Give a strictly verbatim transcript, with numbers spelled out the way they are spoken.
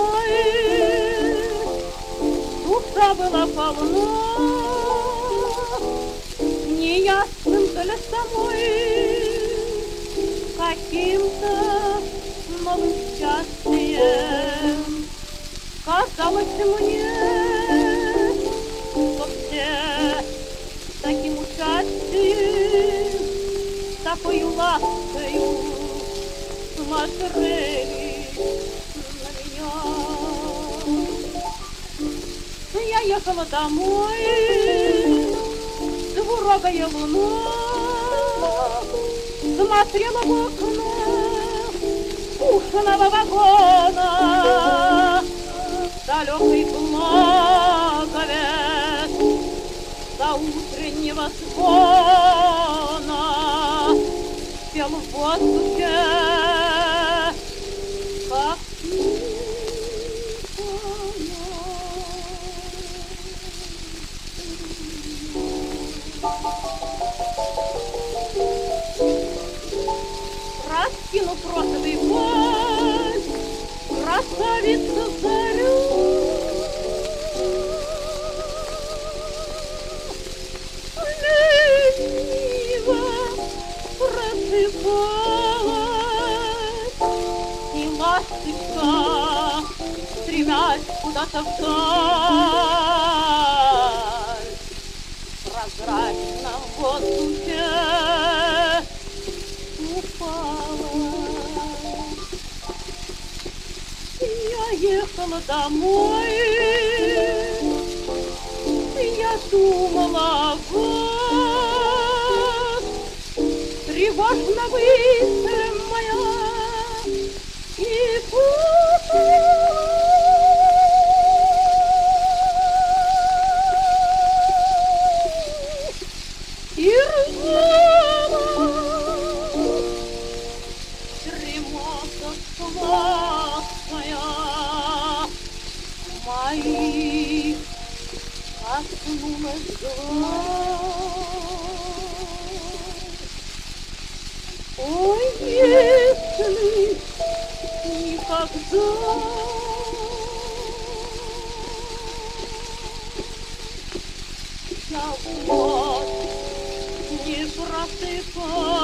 домой. Душа была полна неясным для самой каким-то новым счастьем. Казалось мне, что все таким участием, такой ласкою смотрели на меня. Я ехала домой, двурогая луна смотрела в окно пушеного вагона. Далекий благовест до утреннего звона пел в воздухе, как раскинув розовый плащ, красавица зарю лениво просыпалась, и ласточка, стремясь куда-то вдаль, в прозрачном воздухе упала. Я ехала домой, я думала о вас, тревожно мысль моя и путалась, и рвала дремота сладкая моих коснулась глаз. Ой, если никогда я вновь не просыпаюсь,